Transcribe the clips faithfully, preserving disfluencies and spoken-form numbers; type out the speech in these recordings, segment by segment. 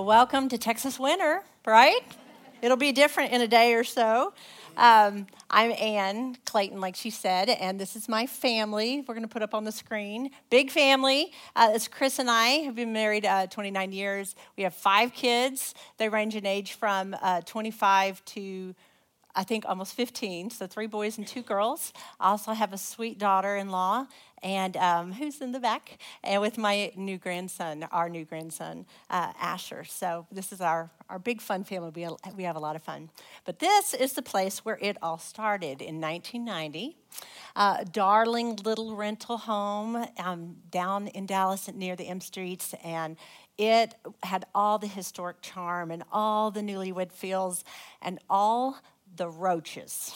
Well, welcome to Texas winter, right? It'll be different in a day or so. Um, I'm Ann Clayton, like she said, and this is my family. We're going to put up on the screen. Big family. Uh, it's Chris and I have been married uh, twenty-nine years. We have five kids. They range in age from uh, twenty-five to I think almost fifteen, so three boys and two girls. I also have a sweet daughter-in-law, and um, who's in the back, and with my new grandson, our new grandson, uh, Asher. So this is our, our big fun family. We have, we have a lot of fun. But this is the place where it all started in nineteen ninety. Uh, a darling little rental home um, down in Dallas near the M Streets, and it had all the historic charm and all the newlywed feels and all the roaches.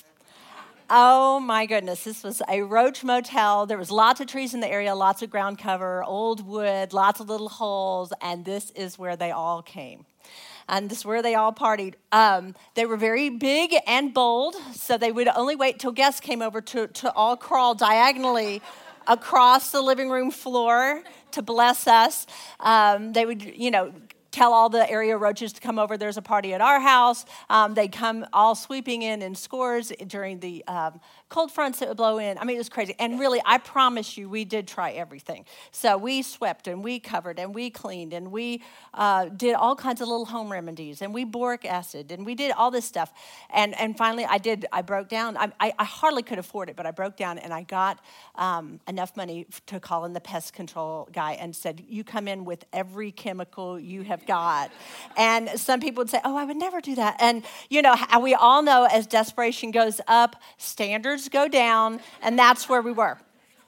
Oh my goodness, this was a roach motel. There was lots of trees in the area, lots of ground cover, old wood, lots of little holes, and this is where they all came. And this is where they all partied. Um, they were very big and bold, so they would only wait till guests came over to, to all crawl diagonally across the living room floor to bless us. Um, they would, you know, tell all the area roaches to come over. There's a party at our house. Um, they'd come all sweeping in in scores during the um, cold fronts that would blow in. I mean, it was crazy. And really, I promise you, we did try everything. So we swept and we covered and we cleaned and we uh, did all kinds of little home remedies and we boric acid and we did all this stuff. And and finally, I did. I broke down. I, I, I hardly could afford it, but I broke down and I got um, enough money to call in the pest control guy and said, "You come in with every chemical you have got." And some people would say, "Oh, I would never do that." And, you know, we all know as desperation goes up, standards go down, and that's where we were.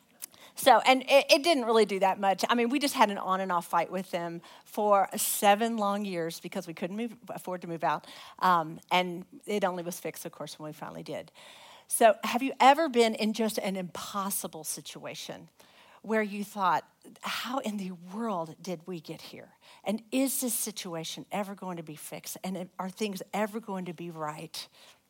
So, and it, it didn't really do that much. I mean, we just had an on and off fight with them for seven long years because we couldn't move, afford to move out. Um, and it only was fixed, of course, when we finally did. So have you ever been in just an impossible situation where you thought, how in the world did we get here? And is this situation ever going to be fixed? And are things ever going to be right?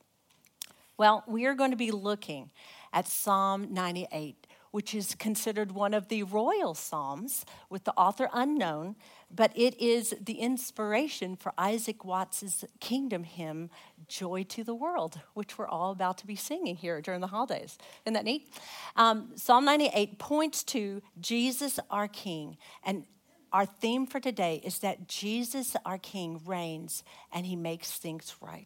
Well, we are going to be looking at Psalm ninety-eight, which is considered one of the royal psalms with the author unknown, but it is the inspiration for Isaac Watts' kingdom hymn, Joy to the World, which we're all about to be singing here during the holidays. Isn't that neat? Um, Psalm ninety-eight points to Jesus, our King, and our theme for today is that Jesus, our King, reigns and he makes things right.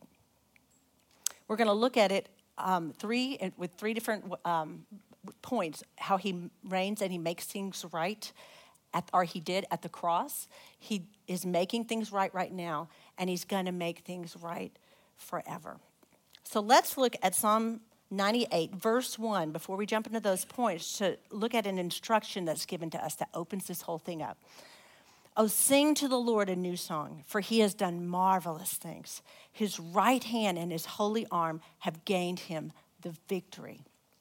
We're going to look at it um, three with three different um, points, how he reigns and he makes things right, at, or he did at the cross. He is making things right right now, and he's going to make things right forever. So let's look at Psalm ninety-eight, verse one, before we jump into those points, to look at an instruction that's given to us that opens this whole thing up. "Oh, sing to the Lord a new song, for he has done marvelous things. His right hand and his holy arm have gained him the victory."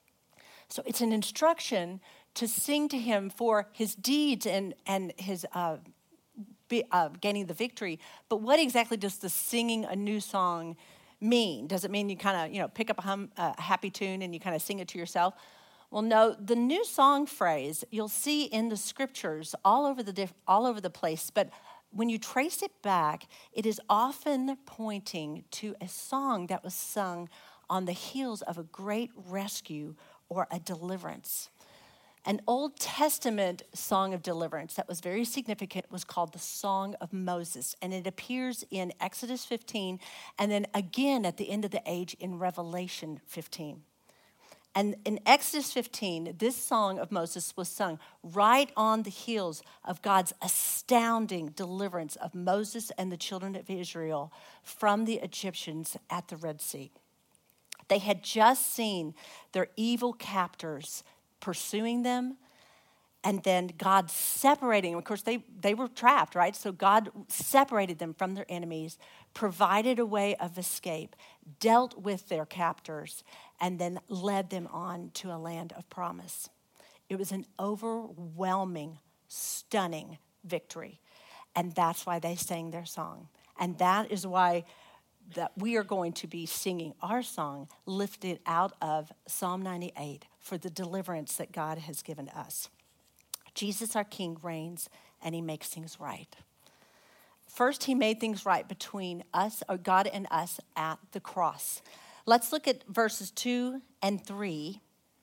So it's an instruction to sing to him for his deeds and, and his uh, be, uh, gaining the victory. But what exactly does the singing a new song mean? Does it mean you kind of, you know, pick up a, hum, a happy tune and you kind of sing it to yourself? Well, no, the new song phrase you'll see in the scriptures all over the diff- all over the place, but when you trace it back, it is often pointing to a song that was sung on the heels of a great rescue or a deliverance. An Old Testament song of deliverance that was very significant was called the Song of Moses, and it appears in Exodus fifteen and then again at the end of the age in Revelation fifteen. And in Exodus fifteen, this song of Moses was sung right on the heels of God's astounding deliverance of Moses and the children of Israel from the Egyptians at the Red Sea. They had just seen their evil captors pursuing them, and then God separating them. Of course, they, they were trapped, right? So God separated them from their enemies, provided a way of escape, dealt with their captors, and then led them on to a land of promise. It was an overwhelming, stunning victory. And that's why they sang their song. And that is why that we are going to be singing our song lifted out of Psalm ninety-eight for the deliverance that God has given us. Jesus, our King, reigns and he makes things right. First, he made things right between us, or God and us, at the cross. Let's look at verses two and three.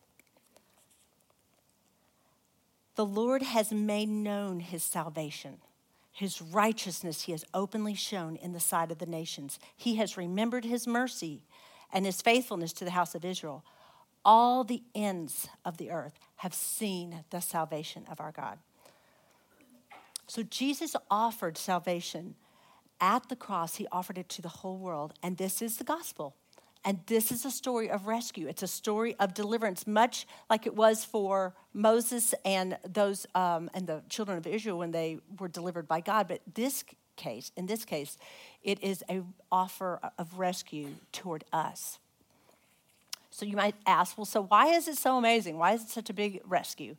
The Lord has made known his salvation. His righteousness he has openly shown in the sight of the nations. He has remembered his mercy and his faithfulness to the house of Israel. All the ends of the earth have seen the salvation of our God. So Jesus offered salvation at the cross. He offered it to the whole world. And this is the gospel. And this is a story of rescue. It's a story of deliverance, much like it was for Moses and those um, and the children of Israel when they were delivered by God. But this case, in this case, it is an offer of rescue toward us. So you might ask, well, so why is it so amazing? Why is it such a big rescue?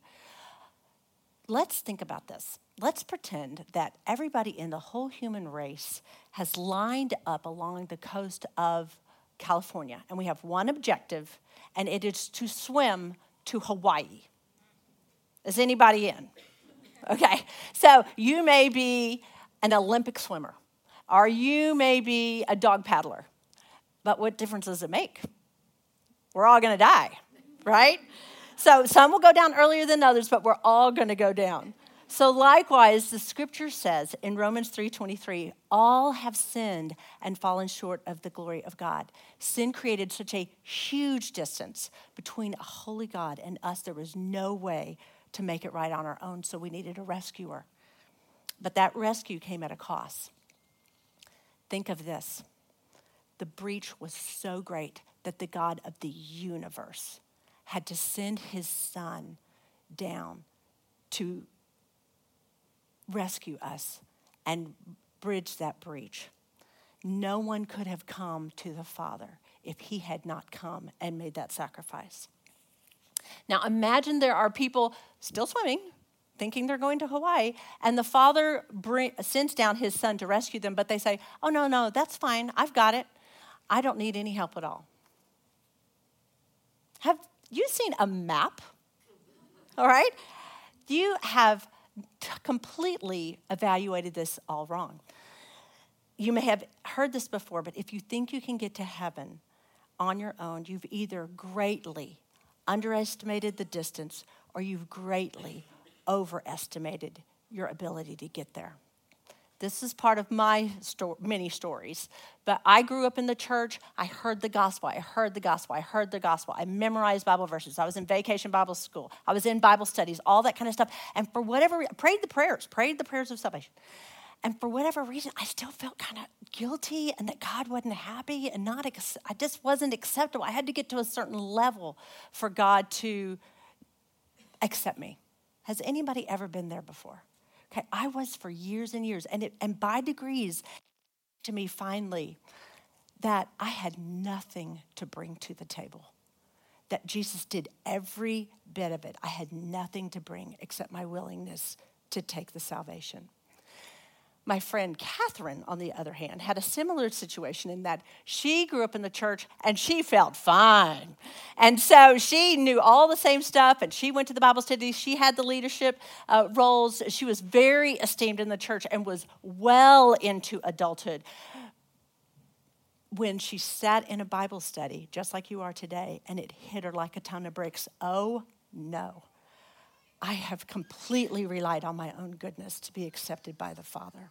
Let's think about this. Let's pretend that everybody in the whole human race has lined up along the coast of California, and we have one objective, and it is to swim to Hawaii. Is anybody in? Okay, so you may be an Olympic swimmer, or you may be a dog paddler, but what difference does it make? We're all going to die, right? So some will go down earlier than others, but we're all going to go down. So likewise, the scripture says in Romans three twenty-three, all have sinned and fallen short of the glory of God. Sin created such a huge distance between a holy God and us. There was no way to make it right on our own, so we needed a rescuer. But that rescue came at a cost. Think of this. The breach was so great that the God of the universe had to send his son down to rescue us and bridge that breach. No one could have come to the Father if he had not come and made that sacrifice. Now imagine there are people still swimming, thinking they're going to Hawaii, and the Father bring, sends down his son to rescue them, but they say, oh, no, no, that's fine. I've got it. I don't need any help at all. Have you seen a map? All right? You have t- completely evaluated this all wrong. You may have heard this before, but if you think you can get to heaven on your own, you've either greatly underestimated the distance or you've greatly overestimated your ability to get there. This is part of my sto- many stories. But I grew up in the church. I heard the gospel. I heard the gospel. I heard the gospel. I memorized Bible verses. I was in vacation Bible school. I was in Bible studies, all that kind of stuff. And for whatever reason, prayed the prayers, prayed the prayers of salvation. And for whatever reason, I still felt kind of guilty and that God wasn't happy and not, ex- I just wasn't acceptable. I had to get to a certain level for God to accept me. Has anybody ever been there before? Okay, I was for years and years, and it, and by degrees, to me finally, that I had nothing to bring to the table. That Jesus did every bit of it. I had nothing to bring except my willingness to take the salvation. My friend Catherine, on the other hand, had a similar situation in that she grew up in the church and she felt fine. And so she knew all the same stuff and she went to the Bible studies. She had the leadership uh, roles. She was very esteemed in the church and was well into adulthood. When she sat in a Bible study, just like you are today, and it hit her like a ton of bricks, oh no. I have completely relied on my own goodness to be accepted by the Father.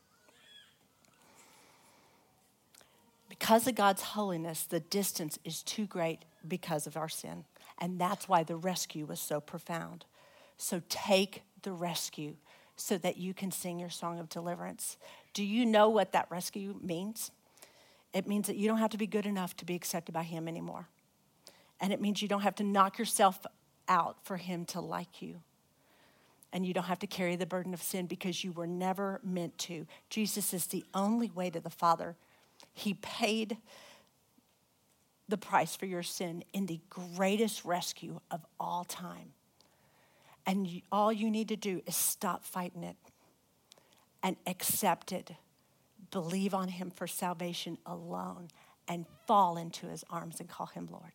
Because of God's holiness, the distance is too great because of our sin. And that's why the rescue was so profound. So take the rescue so that you can sing your song of deliverance. Do you know what that rescue means? It means that you don't have to be good enough to be accepted by him anymore. And it means you don't have to knock yourself out for him to like you. And you don't have to carry the burden of sin because you were never meant to. Jesus is the only way to the Father. He paid the price for your sin in the greatest rescue of all time. And you, all you need to do is stop fighting it and accept it. Believe on him for salvation alone and fall into his arms and call him Lord.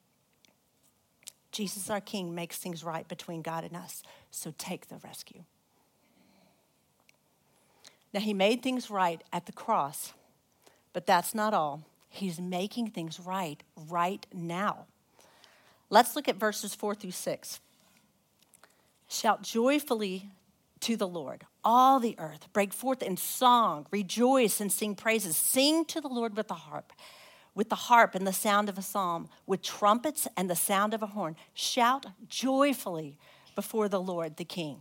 Jesus, our King, makes things right between God and us, so take the rescue. Now, he made things right at the cross, but that's not all. He's making things right right now. Let's look at verses four through six. Shout joyfully to the Lord, all the earth. Break forth in song, rejoice and sing praises. Sing to the Lord with the harp, with the harp and the sound of a psalm, with trumpets and the sound of a horn. Shout joyfully before the Lord, the King.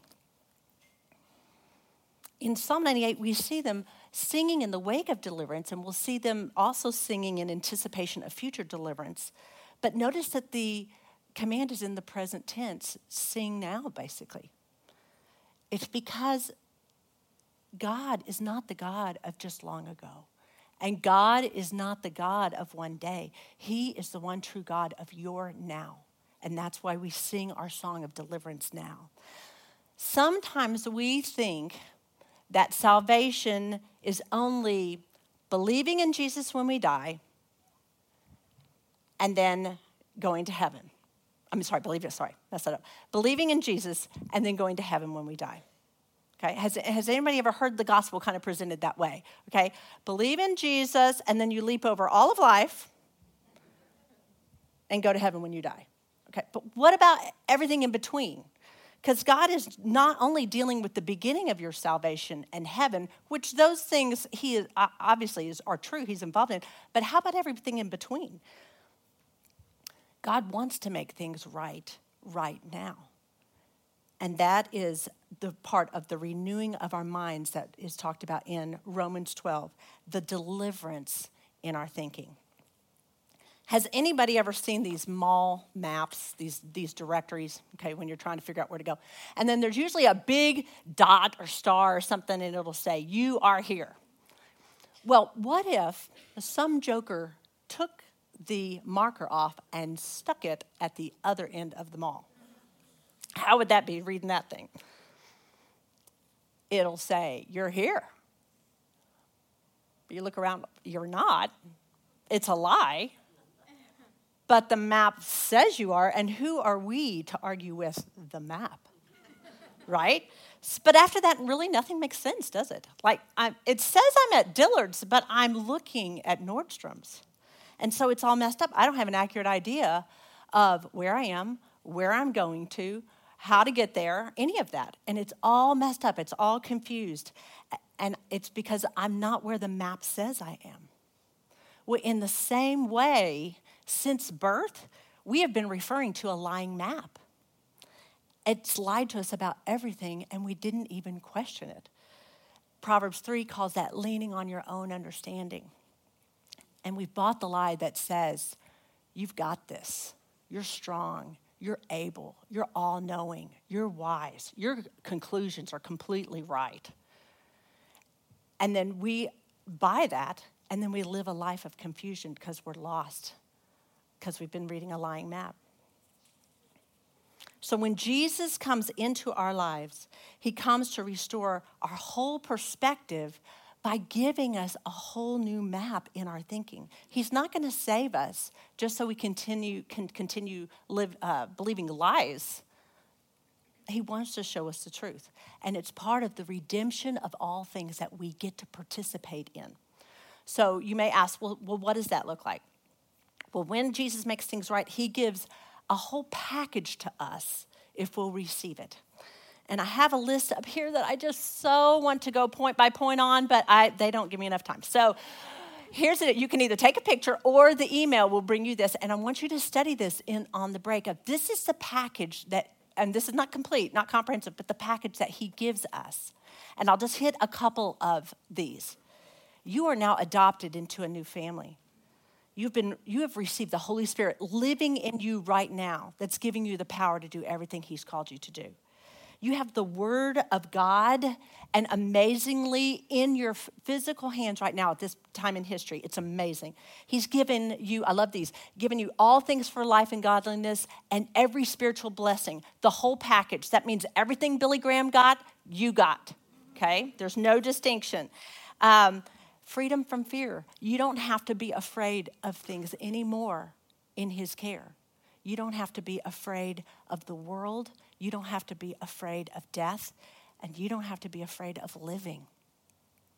In Psalm ninety-eight, we see them singing in the wake of deliverance, and we'll see them also singing in anticipation of future deliverance. But notice that the command is in the present tense, sing now, basically. It's because God is not the God of just long ago. And God is not the God of one day. He is the one true God of your now. And that's why we sing our song of deliverance now. Sometimes we think that salvation is only believing in Jesus when we die and then going to heaven. I'm sorry, believing, sorry, messed that up. Believing in Jesus and then going to heaven when we die. Okay, has, has anybody ever heard the gospel kind of presented that way? Okay, believe in Jesus and then you leap over all of life and go to heaven when you die. Okay, but what about everything in between? Because God is not only dealing with the beginning of your salvation and heaven, which those things he is, obviously is, are true, he's involved in, but how about everything in between? God wants to make things right, right now. And that is the part of the renewing of our minds that is talked about in Romans twelve, the deliverance in our thinking. Has anybody ever seen these mall maps, these, these directories, okay, when you're trying to figure out where to go? And then there's usually a big dot or star or something, and it'll say, you are here. Well, what if some joker took the marker off and stuck it at the other end of the mall? How would that be, reading that thing? It'll say, you're here. But you look around, you're not. It's a lie. But the map says you are, and who are we to argue with the map? Right? But after that, really nothing makes sense, does it? Like, I, it says I'm at Dillard's, but I'm looking at Nordstrom's. And so it's all messed up. I don't have an accurate idea of where I am, where I'm going to, how to get there, any of that. And it's all messed up. It's all confused. And it's because I'm not where the map says I am. Well, in the same way, since birth, we have been referring to a lying map. It's lied to us about everything, and we didn't even question it. Proverbs three calls that leaning on your own understanding. And we've bought the lie that says, you've got this. You're strong. You're able. You're all-knowing. You're wise. Your conclusions are completely right. And then we buy that, and then we live a life of confusion because we're lost, because we've been reading a lying map. So when Jesus comes into our lives, he comes to restore our whole perspective by giving us a whole new map in our thinking. He's not going to save us just so we continue can continue live uh, believing lies. He wants to show us the truth. And it's part of the redemption of all things that we get to participate in. So you may ask, well, well, what does that look like? Well, when Jesus makes things right, he gives a whole package to us if we'll receive it. And I have a list up here that I just so want to go point by point on, but I they don't give me enough time. So here's it. You can either take a picture or the email will bring you this. And I want you to study this in on the break of this is the package that, and this is not complete, not comprehensive, but the package that he gives us. And I'll just hit a couple of these. You are now adopted into a new family. You've been, you have received the Holy Spirit living in you right now that's giving you the power to do everything he's called you to do. You have the Word of God, and amazingly in your physical hands right now at this time in history. It's amazing. He's given you, I love these, given you all things for life and godliness and every spiritual blessing, the whole package. That means everything Billy Graham got, you got, okay? There's no distinction. Um, freedom from fear. You don't have to be afraid of things anymore in his care. You don't have to be afraid of the world. You don't have to be afraid of death. And you don't have to be afraid of living.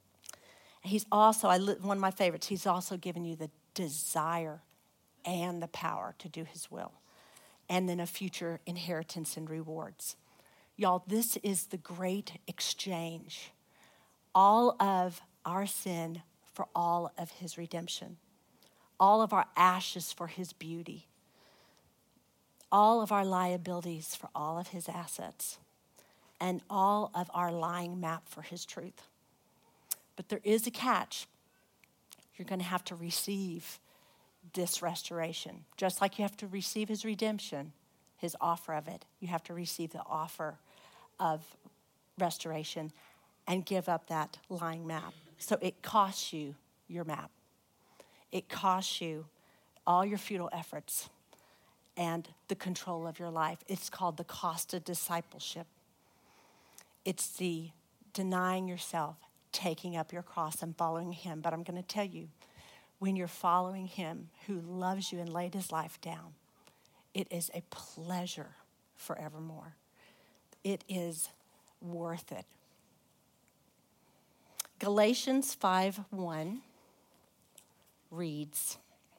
He's also, I one of my favorites, he's also given you the desire and the power to do his will. And then a future inheritance and rewards. Y'all, this is the great exchange. All of our sin for all of his redemption. All of our ashes for his beauty. All of our liabilities for all of his assets. And all of our lying map for his truth. But there is a catch. You're going to have to receive this restoration. Just like you have to receive his redemption, his offer of it. You have to receive the offer of restoration and give up that lying map. So it costs you your map. It costs you all your futile efforts and the control of your life. It's called the cost of discipleship. It's the denying yourself, taking up your cross and following him. But I'm going to tell you, when you're following him who loves you and laid his life down, it is a pleasure forevermore. It is worth it. Galatians five one reads,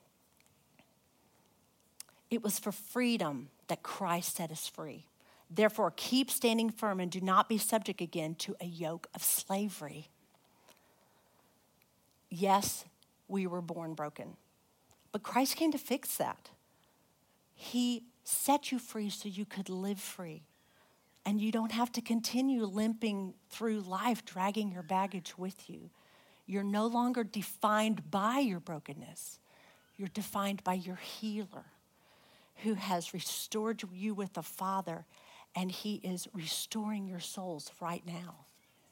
"It was for freedom that Christ set us free. Therefore, keep standing firm and do not be subject again to a yoke of slavery." Yes, we were born broken, but Christ came to fix that. He set you free so you could live free. And you don't have to continue limping through life, dragging your baggage with you. You're no longer defined by your brokenness. You're defined by your healer who has restored you with the Father, and he is restoring your souls right now.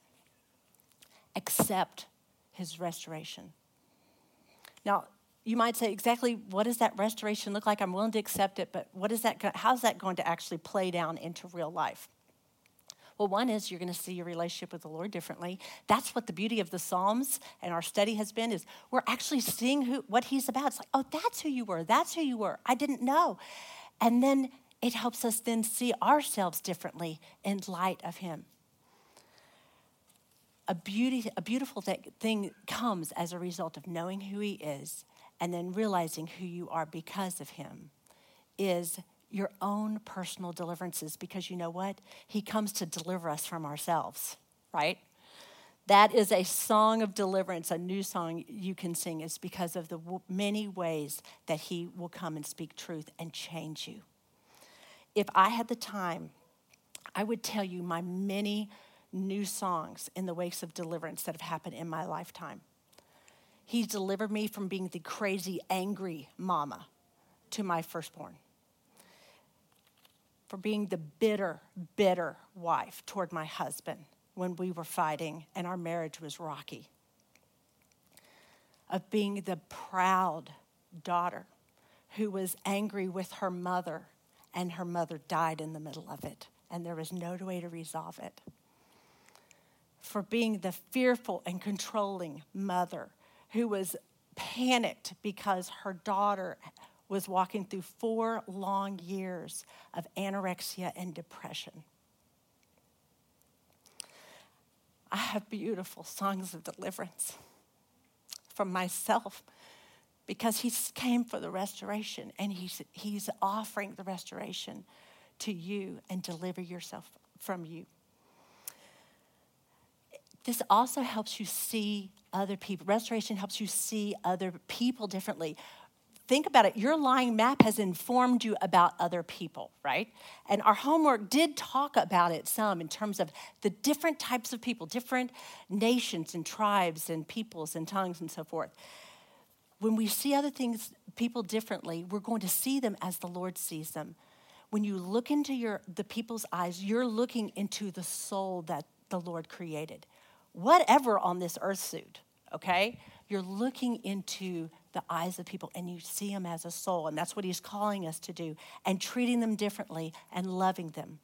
Accept his restoration. Now, you might say, exactly what does that restoration look like? I'm willing to accept it, but what is that? How's that going to actually play down into real life? Well, one is you're going to see your relationship with the Lord differently. That's what the beauty of the Psalms and our study has been, is we're actually seeing who what he's about. It's like, oh, that's who you were. That's who you were. I didn't know. And then it helps us then see ourselves differently in light of him. A beauty, a beautiful th- thing comes as a result of knowing who he is and then realizing who you are because of him is your own personal deliverances, because you know what? He comes to deliver us from ourselves, right? That is a song of deliverance, a new song you can sing, is because of the w- many ways that he will come and speak truth and change you. If I had the time, I would tell you my many new songs in the wakes of deliverance that have happened in my lifetime. He's delivered me from being the crazy, angry mama to my firstborn. For being the bitter, bitter wife toward my husband when we were fighting and our marriage was rocky. Of being the proud daughter who was angry with her mother and her mother died in the middle of it and there was no way to resolve it. For being the fearful and controlling mother who was panicked because her daughter was walking through four long years of anorexia and depression. I have beautiful songs of deliverance from myself because he came for the restoration, and he's, he's offering the restoration to you and deliver yourself from you. This also helps you see other people. Restoration helps you see other people differently. Think about it. Your lying map has informed you about other people, right? And our homework did talk about it some in terms of the different types of people, different nations and tribes and peoples and tongues and so forth. When we see other things, people differently, we're going to see them as the Lord sees them. When you look into your the people's eyes, you're looking into the soul that the Lord created. Whatever on this earth suit, okay? You're looking into the eyes of people and you see them as a soul, and that's what he's calling us to do, and treating them differently and loving them.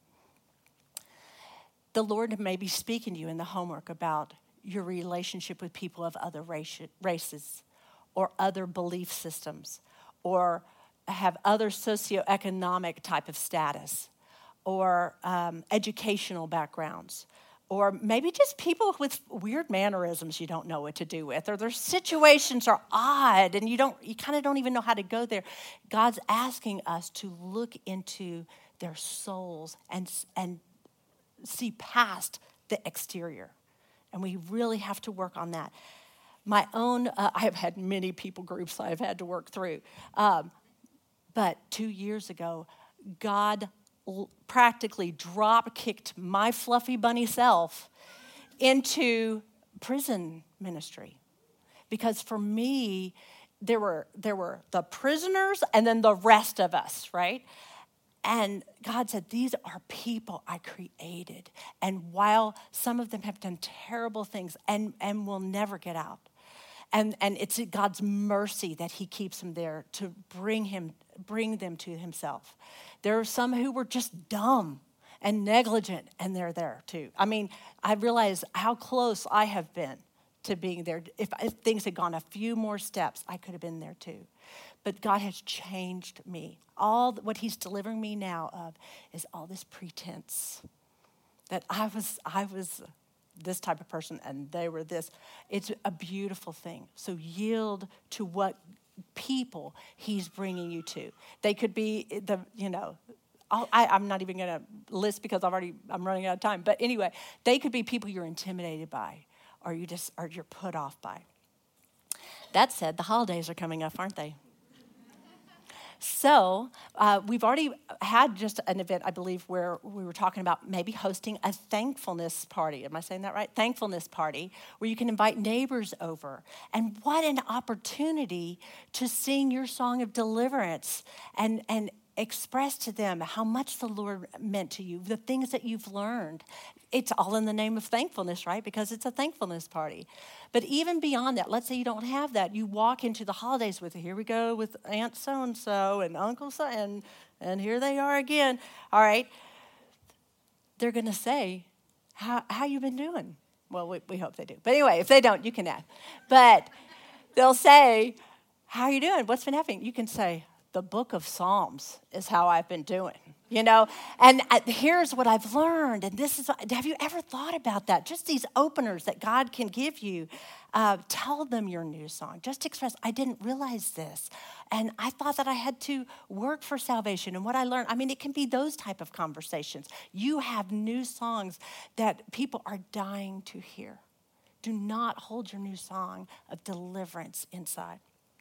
The Lord may be speaking to you in the homework about your relationship with people of other races or other belief systems or have other socioeconomic type of status or um, educational backgrounds or maybe just people with weird mannerisms you don't know what to do with, or their situations are odd and you don't, you kind of don't even know how to go there. God's asking us to look into their souls and, and see past the exterior. And we really have to work on that. My own, uh, I have had many people groups I've had to work through. Um, but two years ago, God practically drop kicked my fluffy bunny self into prison ministry. Because for me, there were there were the prisoners and then the rest of us, right? And God said, these are people I created. And while some of them have done terrible things and, and will never get out, and, and it's God's mercy that he keeps them there to bring him, bring them to himself. There are some who were just dumb and negligent, and they're there too. I mean, I realize how close I have been to being there. If, if things had gone a few more steps, I could have been there too. But God has changed me. All what he's delivering me now of is all this pretense that I was, I was this type of person and they were this. It's a beautiful thing. So yield to what people he's bringing you to. They could be the, you know, I'll, I, I'm not even going to list because I've already, I'm running out of time. But anyway, they could be people you're intimidated by or you just, or you're put off by. That said, the holidays are coming up, aren't they? So uh, we've already had just an event, I believe, where we were talking about maybe hosting a thankfulness party. Am I saying that right? Thankfulness party, where you can invite neighbors over. And what an opportunity to sing your song of deliverance and, and express to them how much the Lord meant to you, the things that you've learned. It's all in the name of thankfulness, right? Because it's a thankfulness party. But even beyond that, let's say you don't have that. You walk into the holidays with, here we go with Aunt so-and-so and Uncle so, and, and here they are again. All right. They're going to say, how how you been doing? Well, we, we hope they do. But anyway, if they don't, you can ask. But they'll say, how are you doing? What's been happening? You can say, the book of Psalms is how I've been doing, you know, and uh, here's what I've learned. And this is, have you ever thought about that? Just these openers that God can give you. Uh, tell them your new song. Just express, I didn't realize this. And I thought that I had to work for salvation. And what I learned, I mean, it can be those type of conversations. You have new songs that people are dying to hear. Do not hold your new song of deliverance inside.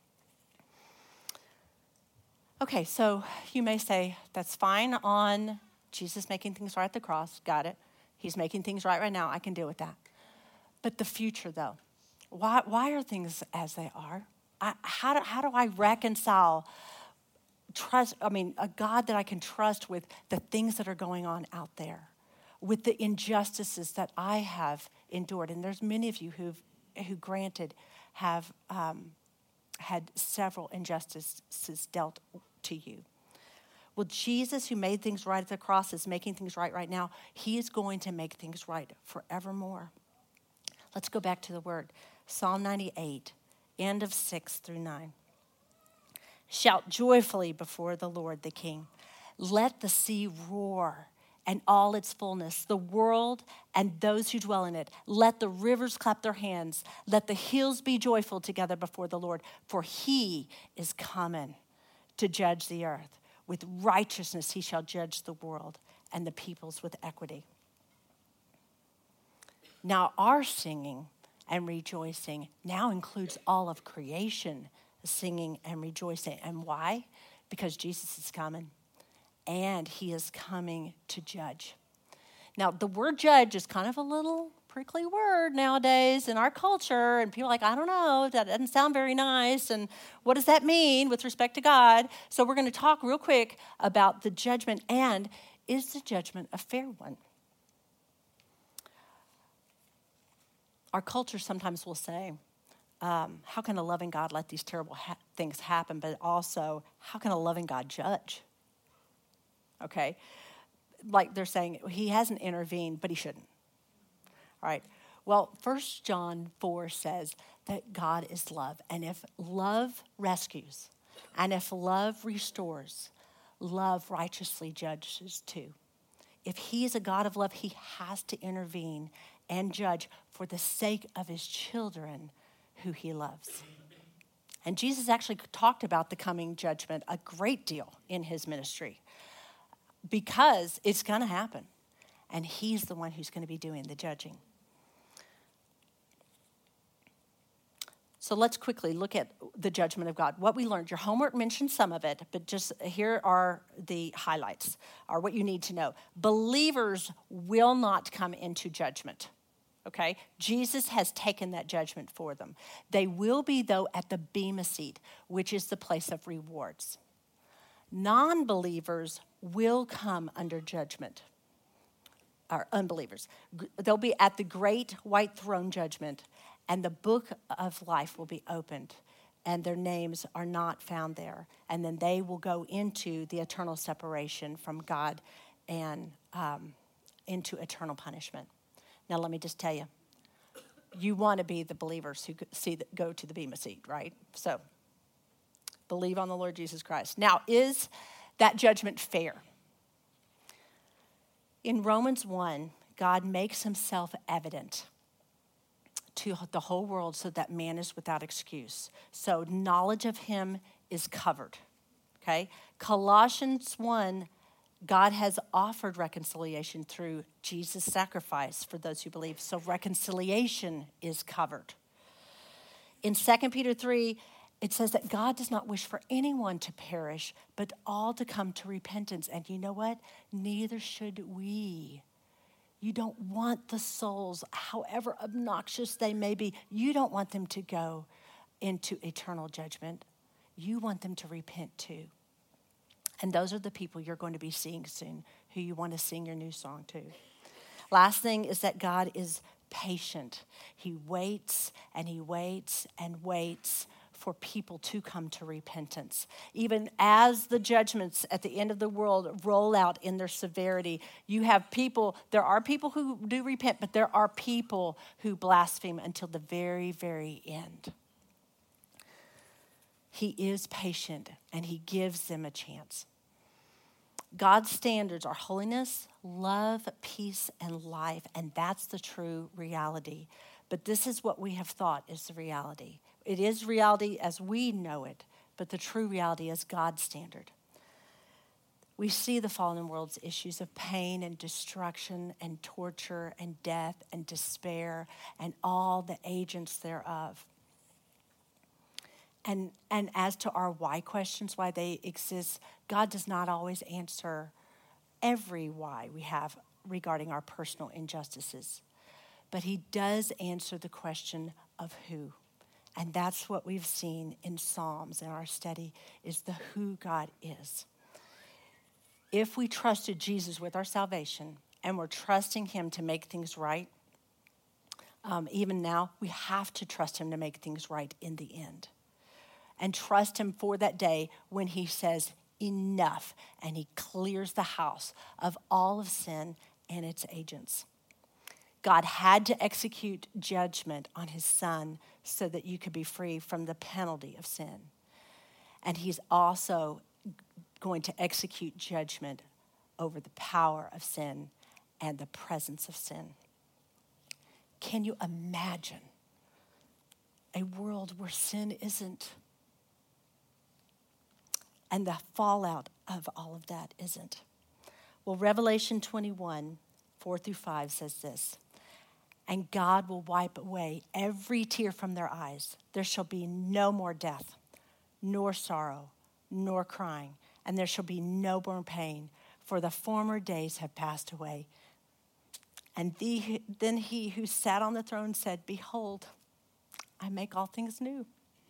Okay, so you may say, that's fine on Jesus making things right at the cross. Got it. He's making things right right now. I can deal with that. But the future, though, why why are things as they are? I, how do how do I reconcile trust? I mean, a God that I can trust with the things that are going on out there, with the injustices that I have endured, and there's many of you who've who granted have um, had several injustices dealt to you. Well, Jesus, who made things right at the cross, is making things right right now. He is going to make things right forevermore. Let's go back to the word. Psalm ninety-eight, end of six through nine. Shout joyfully before the Lord, the King. Let the sea roar and all its fullness, the world and those who dwell in it. Let the rivers clap their hands. Let the hills be joyful together before the Lord, for he is coming to judge the earth. With righteousness he shall judge the world and the peoples with equity. Now our singing and rejoicing now includes all of creation singing and rejoicing. And why? Because Jesus is coming. And he is coming to judge. Now, the word judge is kind of a little prickly word nowadays in our culture. And people are like, I don't know, that doesn't sound very nice. And what does that mean with respect to God? So we're going to talk real quick about the judgment. And is the judgment a fair one? Our culture sometimes will say, um, how can a loving God let these terrible ha- things happen? But also, how can a loving God judge? Okay, like they're saying, he hasn't intervened, but he shouldn't. All right, well, First John four says that God is love. And if love rescues, and if love restores, love righteously judges too. if he is a God of love, he has to intervene and judge for the sake of his children who he loves. And Jesus actually talked about the coming judgment a great deal in his ministry because it's going to happen. And he's the one who's going to be doing the judging. So let's quickly look at the judgment of God. What we learned, your homework mentioned some of it, but just here are the highlights, or what you need to know. Believers will not come into judgment, okay? Jesus has taken that judgment for them. They will be, though, at the bema seat, which is the place of rewards. Non-believers will come under judgment, or unbelievers. They'll be at the great white throne judgment, and the book of life will be opened, and their names are not found there. And then they will go into the eternal separation from God and um, into eternal punishment. Now, let me just tell you, you want to be the believers who see that go to the bema seat, right? So, believe on the Lord Jesus Christ. Now, is that judgment fair? In Romans one, God makes himself evident to the whole world so that man is without excuse. So knowledge of him is covered, okay? Colossians one, God has offered reconciliation through Jesus' sacrifice for those who believe. So reconciliation is covered. In Second Peter three, it says that God does not wish for anyone to perish, but all to come to repentance. And you know what? Neither should we. You don't want the souls, however obnoxious they may be, you don't want them to go into eternal judgment. You want them to repent too. And those are the people you're going to be seeing soon, who you want to sing your new song to. Last thing is that God is patient. He waits and he waits and waits for people to come to repentance. Even as the judgments at the end of the world roll out in their severity, you have people, there are people who do repent, but there are people who blaspheme until the very, very end. He is patient and he gives them a chance. God's standards are holiness, love, peace, and life, and that's the true reality. But this is what we have thought is the reality. It is reality as we know it, but the true reality is God's standard. We see the fallen world's issues of pain and destruction and torture and death and despair and all the agents thereof. And, and as to our why questions, why they exist, God does not always answer every why we have regarding our personal injustices. But he does answer the question of who. And that's what we've seen in Psalms in our study, is the who God is. If we trusted Jesus with our salvation and we're trusting him to make things right, um, even now, we have to trust him to make things right in the end. And trust him for that day when he says enough and he clears the house of all of sin and its agents. God had to execute judgment on his son so that you could be free from the penalty of sin. And he's also going to execute judgment over the power of sin and the presence of sin. Can you imagine a world where sin isn't? And the fallout of all of that isn't. Well, Revelation twenty-one, four through five says this. And God will wipe away every tear from their eyes. There shall be no more death, nor sorrow, nor crying, and there shall be no more pain, for the former days have passed away. And the, then he who sat on the throne said, behold, I make all things new.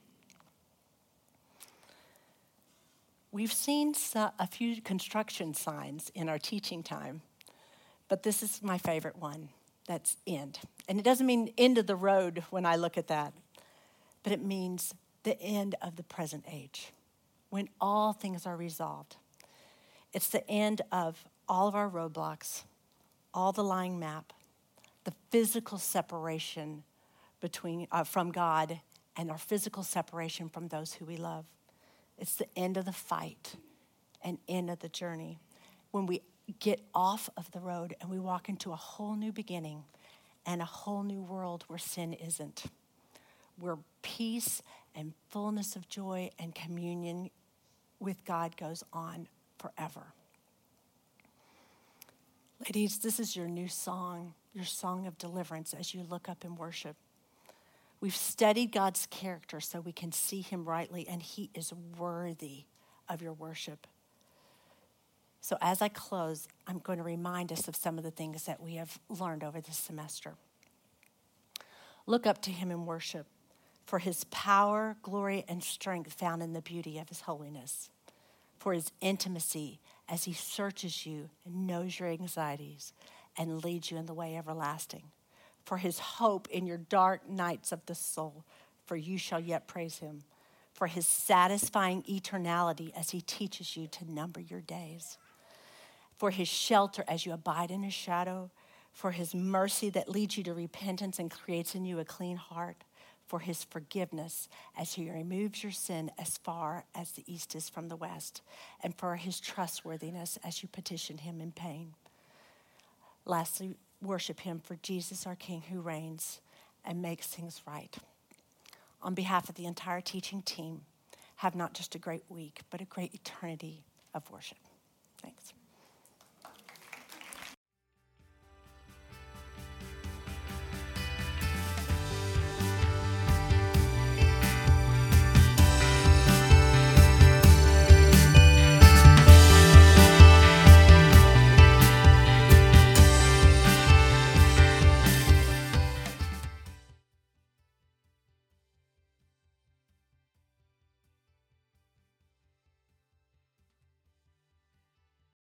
We've seen a few construction signs in our teaching time, but this is my favorite one. That's end. And it doesn't mean end of the road when I look at that, but it means the end of the present age, when all things are resolved. It's the end of all of our roadblocks, all the lying map, the physical separation between uh, from God and our physical separation from those who we love. It's the end of the fight and end of the journey when we get off of the road and we walk into a whole new beginning and a whole new world where sin isn't, where peace and fullness of joy and communion with God goes on forever. Ladies, this is your new song, your song of deliverance as you look up in worship. We've studied God's character so we can see him rightly, and he is worthy of your worship. So as I close, I'm going to remind us of some of the things that we have learned over this semester. Look up to him in worship for his power, glory, and strength found in the beauty of his holiness, for his intimacy as he searches you and knows your anxieties and leads you in the way everlasting, for his hope in your dark nights of the soul, for you shall yet praise him, for his satisfying eternality as he teaches you to number your days, for his shelter as you abide in his shadow, for his mercy that leads you to repentance and creates in you a clean heart, for his forgiveness as he removes your sin as far as the east is from the west, and for his trustworthiness as you petition him in pain. Lastly, worship him for Jesus our King who reigns and makes things right. On behalf of the entire teaching team, have not just a great week, but a great eternity of worship. Thanks.